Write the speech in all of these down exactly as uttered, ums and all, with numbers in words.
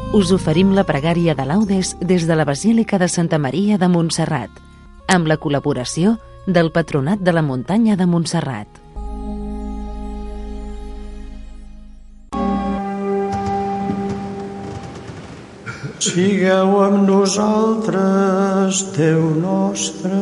us oferim la pregària de laudes des de la Basílica de Santa Maria de Montserrat, amb la col·laboració del Patronat de la Muntanya de Montserrat. Sigueu amb nosaltres, Déu nostre.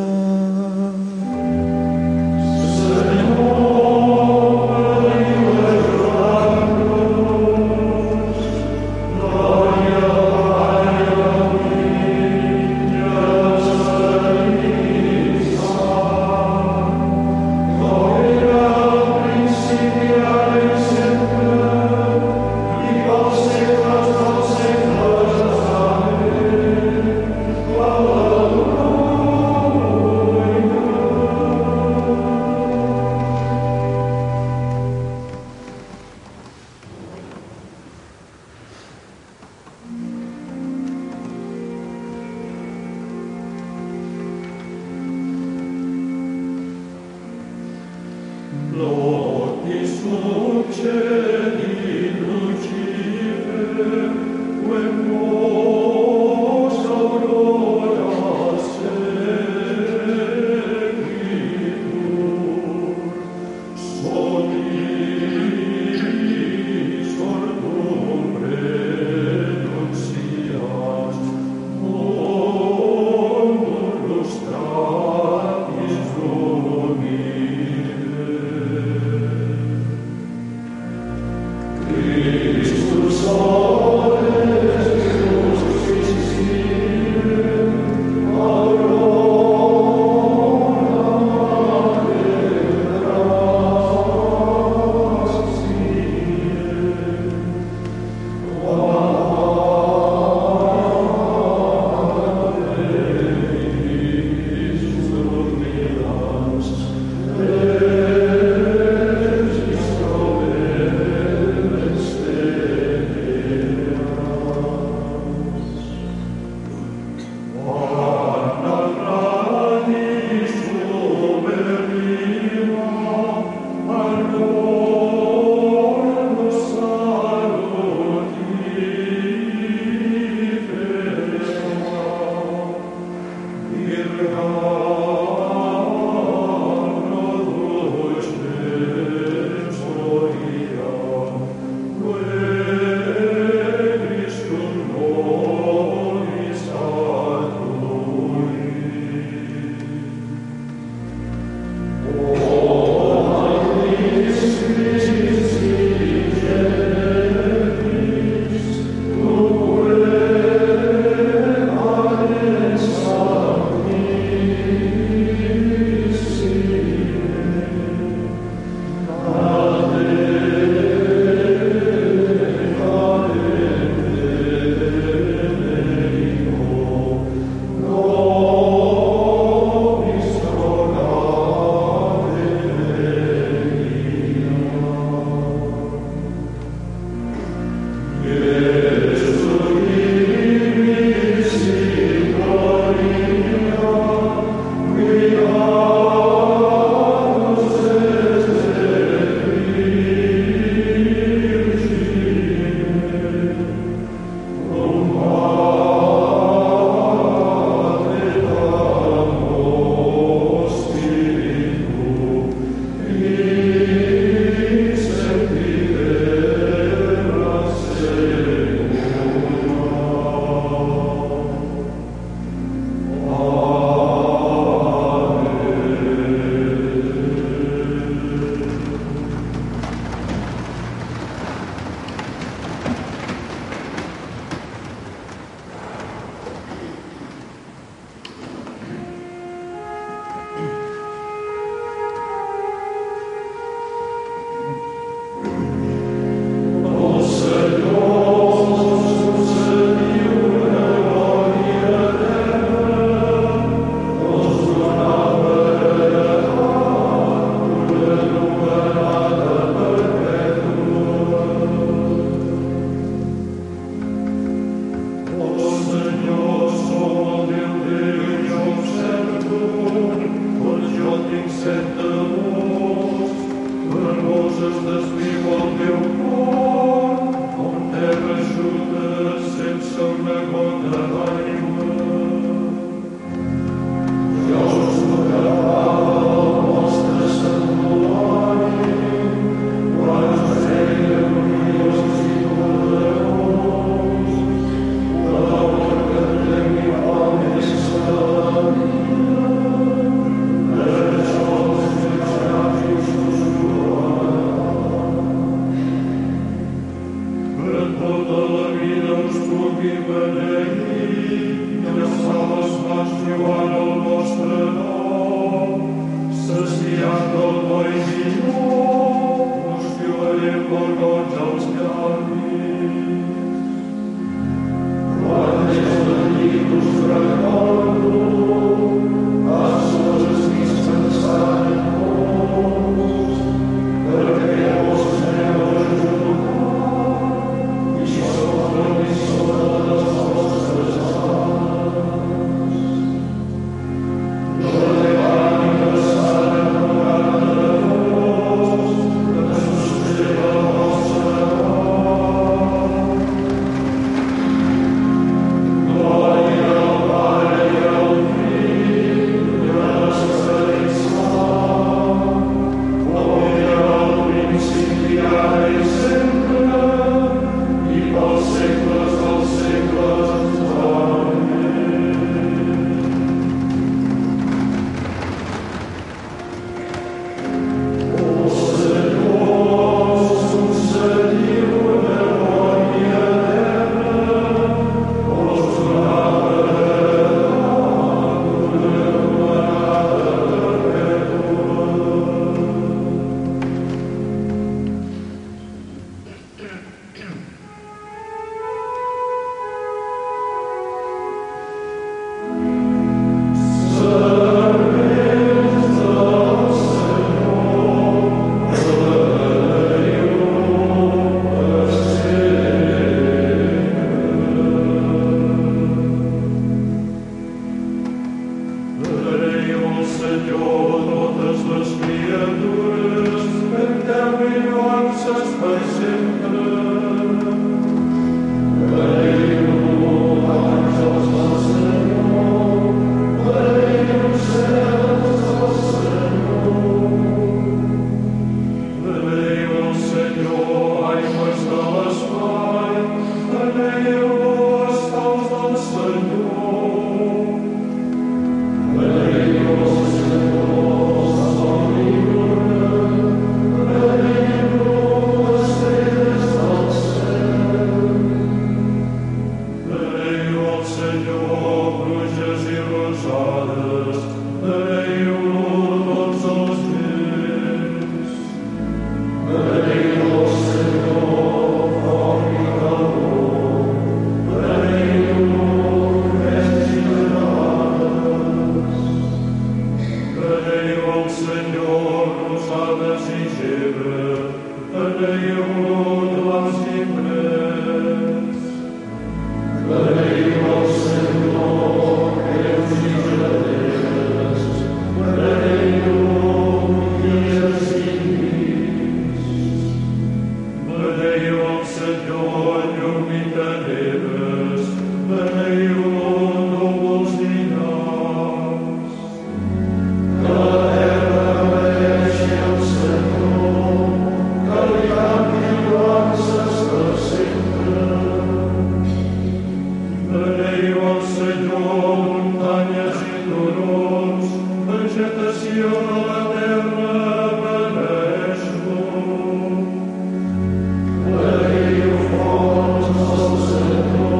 Senhor.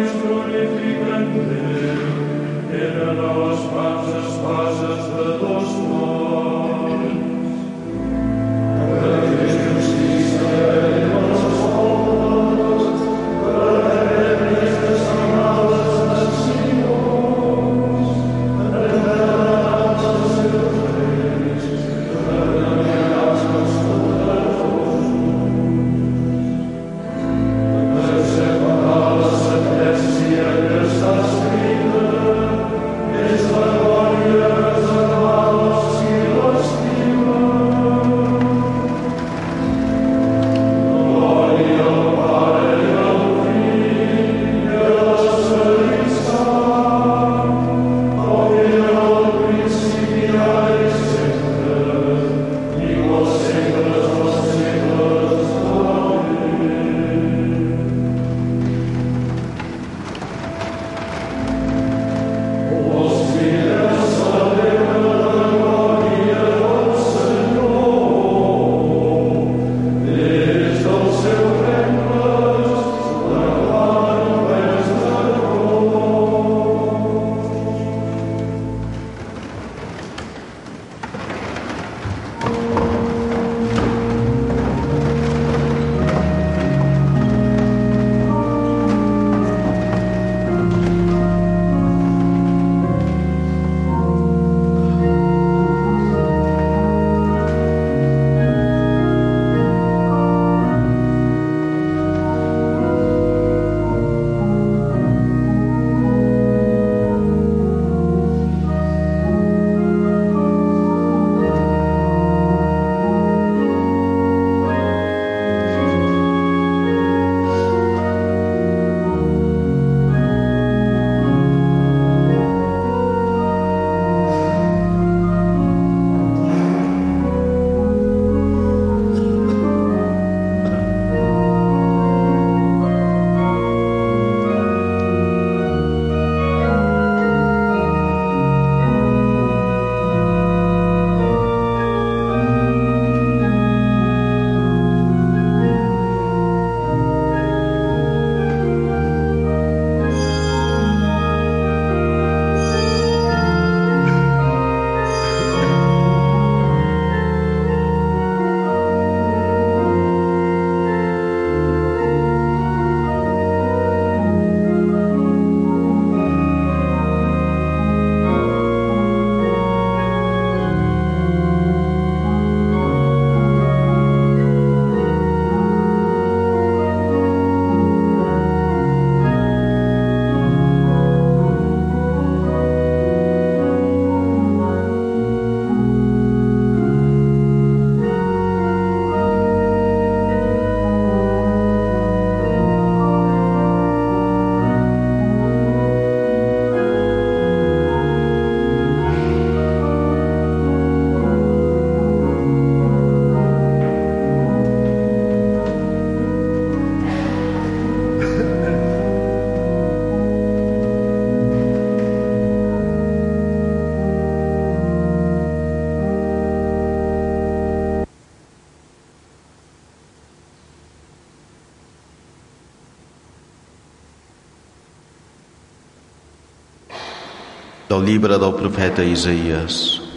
Del llibre del profeta Isaïes.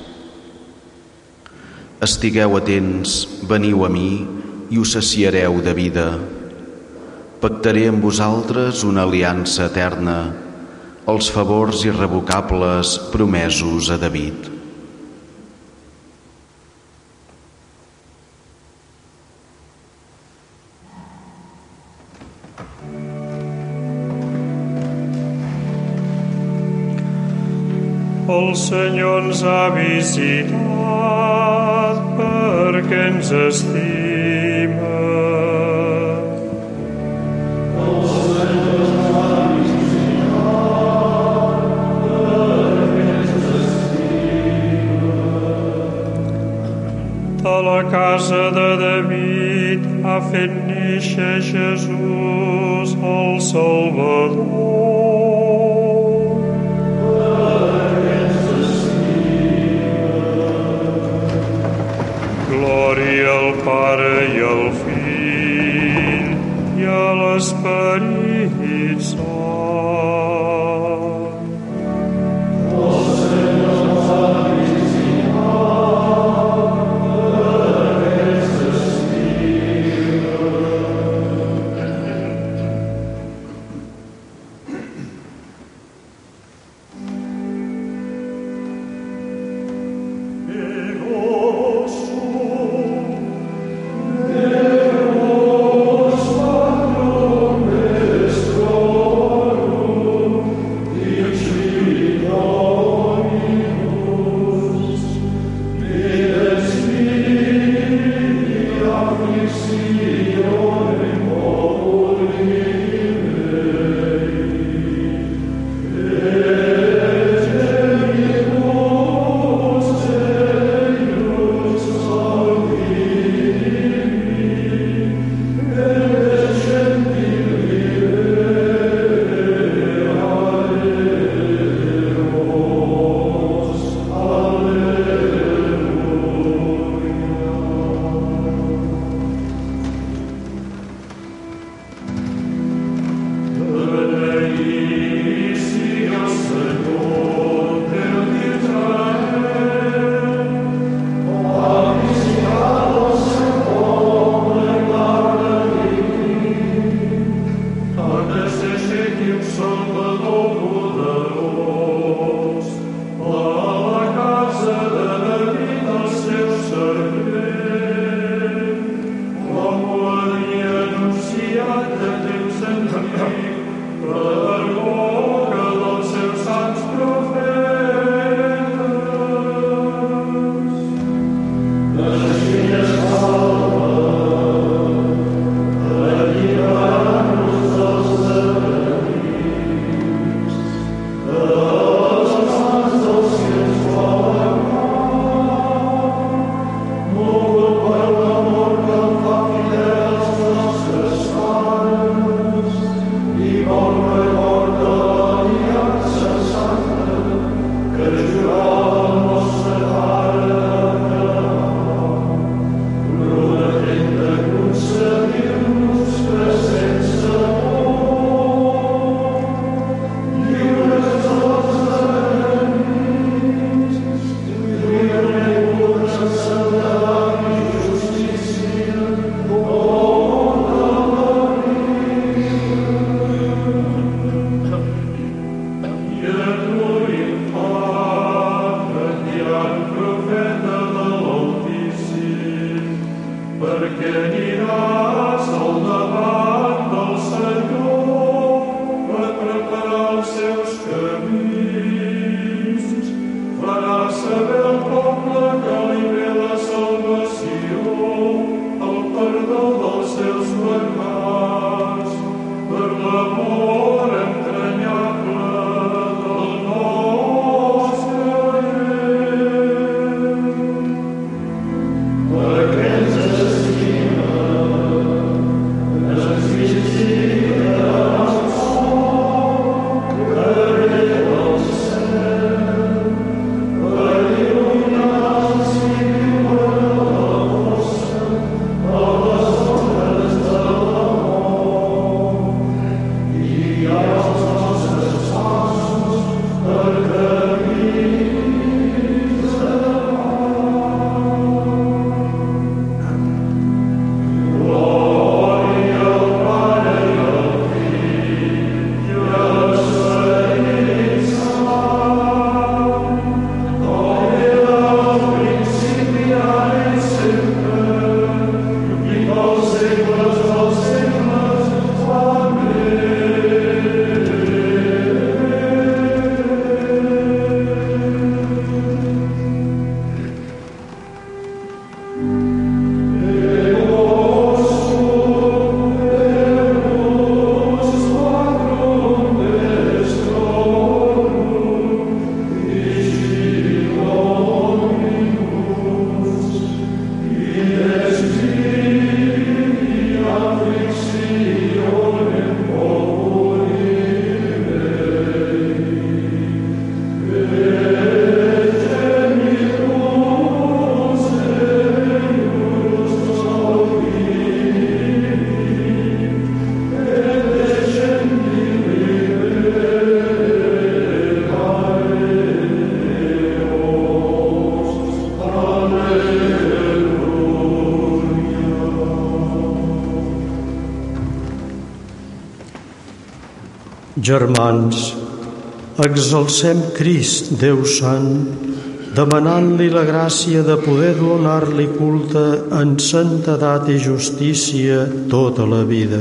Estigueu atents, veniu a mi i us saciareu de vida. Pactaré amb vosaltres una aliança eterna, els favors irrevocables promesos a David. El Senyor ens ha visitat perquè ens estima. El Senyor ens ha visitat perquè ens estima. De la casa de David ha fet néixer Jesús, el Salvador. Glòria al Pare i al Fill i a l'Esperit Sant. Germans, exalcem Crist, Déu Sant, demanant-li la gràcia de poder donar-li culte en santedat i justícia tota la vida.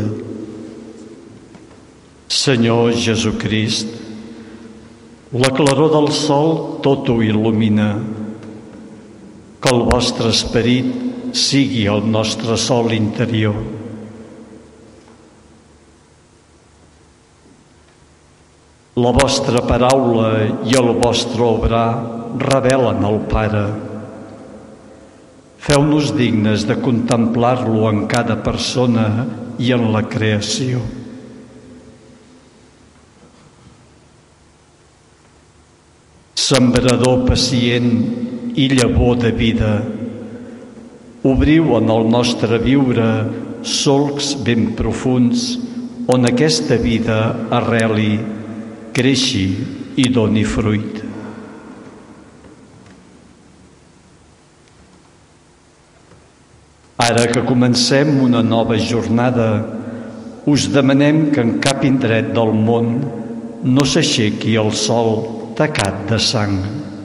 Senyor Jesucrist, la claror del sol tot ho il·lumina. Que el vostre esperit sigui el nostre sol interior. La vostra paraula i el vostre obrar revelen el Pare. Feu-nos dignes de contemplar-lo en cada persona i en la creació. Sembrador pacient i llavor de vida, obriu en el nostre viure solcs ben profunds on aquesta vida arreli, creixi i doni fruit. Ara que comencem una nova jornada, us demanem que en cap indret del món no s'aixequi el sol tacat de sang.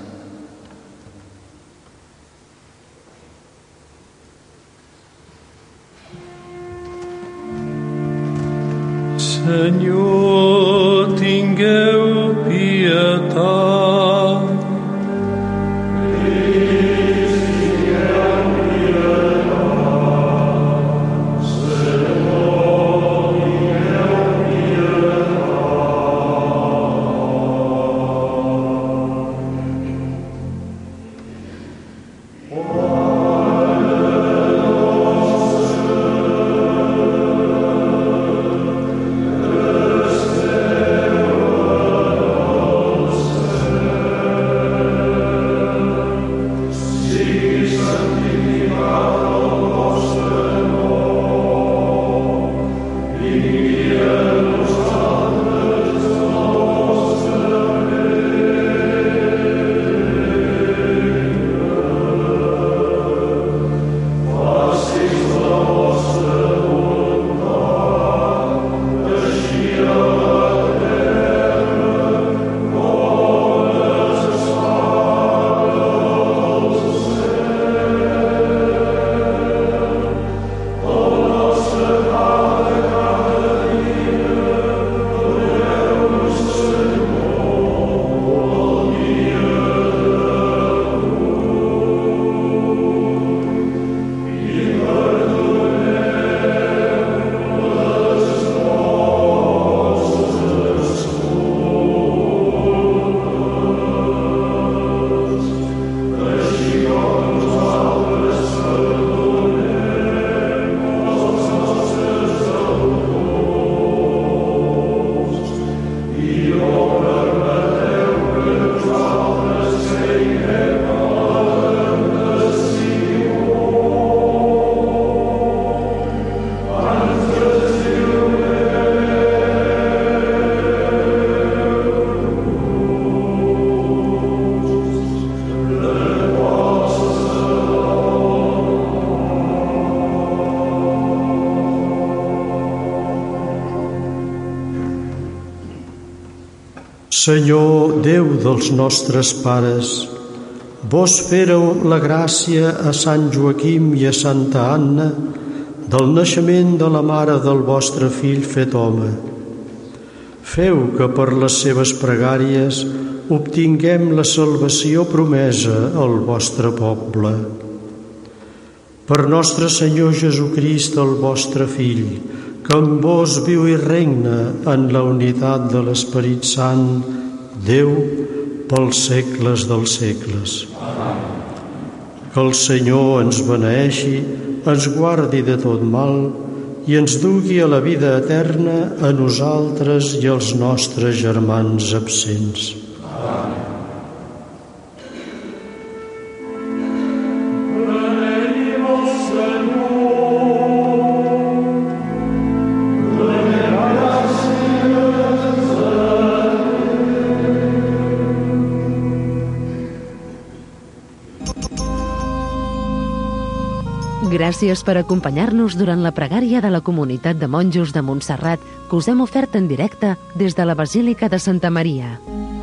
Senyor, tingueu pietat. Senyor, Déu dels nostres pares, vos féreu la gràcia a Sant Joaquim i a Santa Anna del naixement de la mare del vostre fill fet home. Feu que per les seves pregàries obtinguem la salvació promesa al vostre poble. Per nostre Senyor Jesucrist, el vostre Fill, que amb vos viu i regna en la unitat de l'Esperit Sant, Déu, pels segles dels segles. Amén. Que el Senyor ens beneeixi, ens guardi de tot mal i ens dugui a la vida eterna a nosaltres i als nostres germans absents. Amén. Gràcies per acompanyar-nos durant la pregària de la Comunitat de Monjos de Montserrat que us hem ofert en directe des de la Basílica de Santa Maria.